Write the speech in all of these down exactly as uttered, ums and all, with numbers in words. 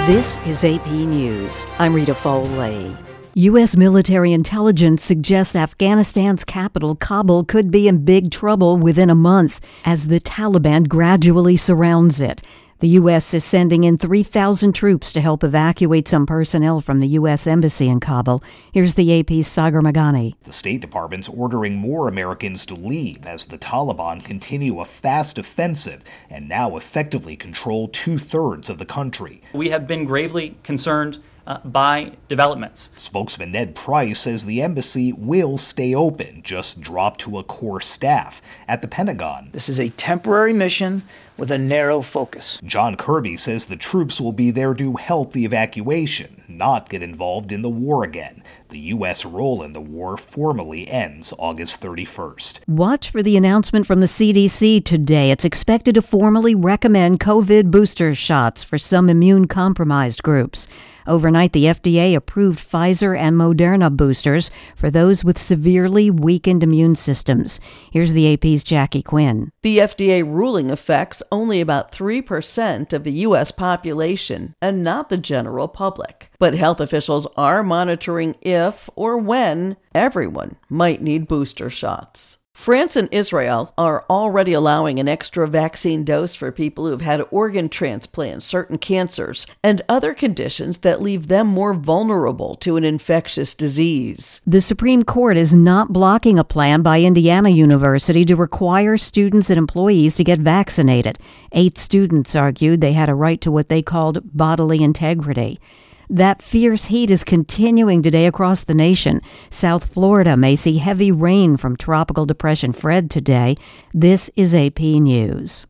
This is A P News. I'm Rita Foley. U S military intelligence suggests Afghanistan's capital, Kabul, could be in big trouble within a month as the Taliban gradually surrounds it. The U S is sending in three thousand troops to help evacuate some personnel from the U S Embassy in Kabul. Here's the A P's Sagar Meghani. The State Department's ordering more Americans to leave as the Taliban continue a fast offensive and now effectively control two-thirds of the country. We have been gravely concerned Uh, by developments. Spokesman Ned Price says the embassy will stay open, just drop to a core staff. At the Pentagon, this is a temporary mission with a narrow focus. John Kirby says the troops will be there to help the evacuation, not get involved in the war again. The U S role in the war formally ends August thirty-first. Watch for the announcement from the C D C today. It's expected to formally recommend COVID booster shots for some immune-compromised groups. Overnight, the F D A approved Pfizer and Moderna boosters for those with severely weakened immune systems. Here's the A P's Jackie Quinn. The F D A ruling affects only about three percent of the U S population and not the general public. But health officials are monitoring if or when everyone might need booster shots. France and Israel are already allowing an extra vaccine dose for people who've had organ transplants, certain cancers, and other conditions that leave them more vulnerable to an infectious disease. The Supreme Court is not blocking a plan by Indiana University to require students and employees to get vaccinated. Eight students argued they had a right to what they called bodily integrity. That fierce heat is continuing today across the nation. South Florida may see heavy rain from Tropical Depression Fred today. This is A P News.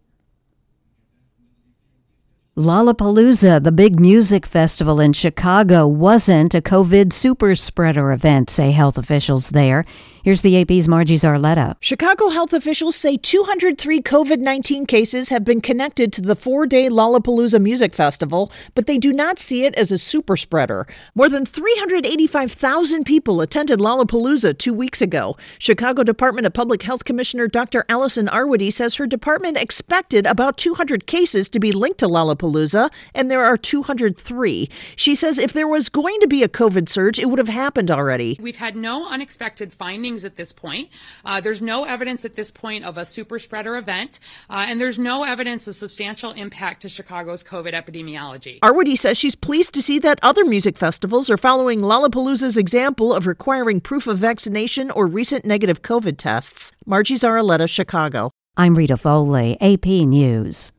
Lollapalooza, the big music festival in Chicago, wasn't a COVID super spreader event, say health officials there. Here's the A P's Margie Zarletta. Chicago health officials say two hundred three COVID nineteen cases have been connected to the four-day Lollapalooza music festival, but they do not see it as a super spreader. More than three hundred eighty-five thousand people attended Lollapalooza two weeks ago. Chicago Department of Public Health Commissioner Doctor Allison Arwady says her department expected about two hundred cases to be linked to Lollapalooza, and there are two hundred three. She says if there was going to be a COVID surge, it would have happened already. We've had no unexpected findings at this point. Uh, there's no evidence at this point of a super spreader event, uh, and there's no evidence of substantial impact to Chicago's COVID epidemiology. Arwady says she's pleased to see that other music festivals are following Lollapalooza's example of requiring proof of vaccination or recent negative COVID tests. Margie Zarletta, Chicago. I'm Rita Foley, A P News.